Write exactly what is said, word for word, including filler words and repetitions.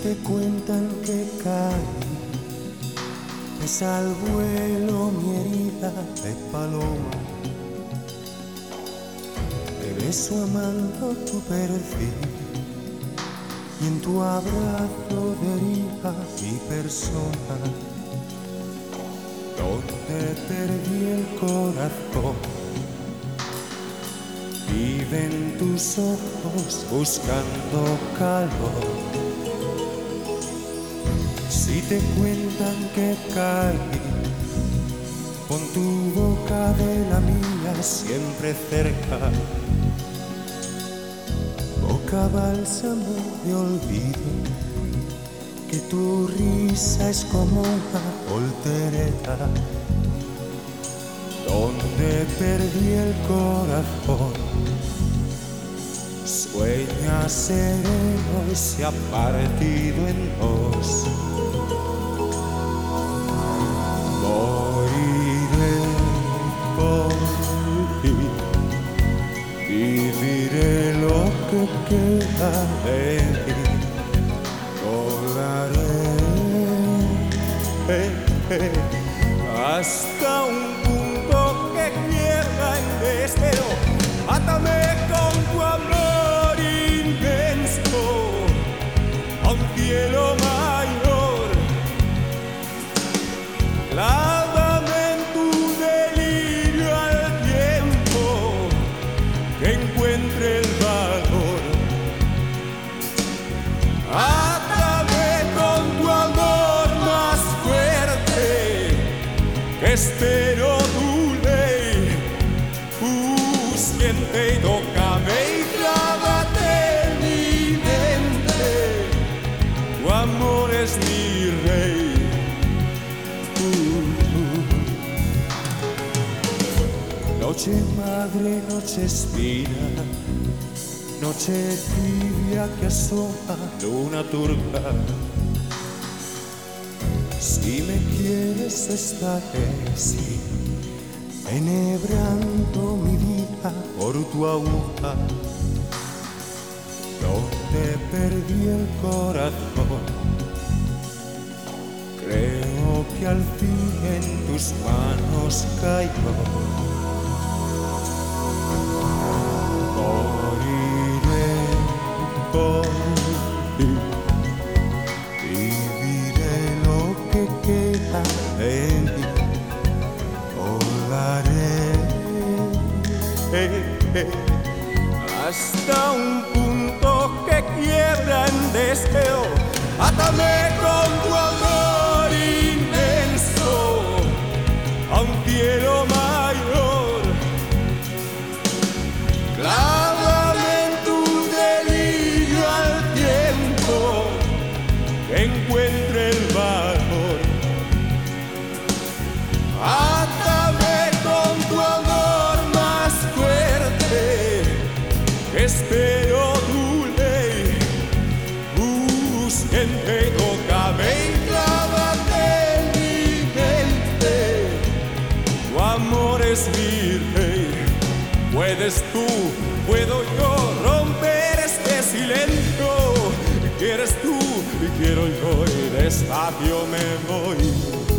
te cuentan que caí, es al vuelo mi herida de paloma, te beso amando tu perfil y en tu abrazo deriva mi persona, donde perdí el corazón. Viven tus ojos buscando calor. Si te cuentan que caí, pon tu boca de la mía siempre cerca, boca bálsamo de olvido, que tu risa es como una voltereta, donde perdí el corazón. Sueña sereno y se ha partido en dos. Moriré por ti, viviré lo que queda de mí, volaré eh, eh, hasta un punto que pierda el deseo. Átame con tu amor inmenso a un cielo mayor. Clávame en tu delirio al tiempo que encuentre el valor. Átame con tu amor más fuerte que espero tu ley. Uh, siente y tócame y clávate en mi mente. Tu amor es mi rey. Noche madre, noche espina, noche tibia que asoma luna turca. Si me quieres estaré, sí, enhebrando mi vida por tu aguja, donde perdí el corazón. Creo que al fin en tus manos cayó. Moriré por ti, viviré lo que queda de mí, volaré eh, eh, hasta un punto que quiebra en deseo. Átame con tu amor inmenso a un cielo mayor. Clávame en tu delirio al tiempo que encuentre el valor. Átame con tu amor más fuerte que espero tu ley. Busquenme y tócame y clávate en mi mente. Tu amor es mi rey. Puedes tú, puedo yo romper este silencio. Quieres tú, quiero yo y despacio me voy.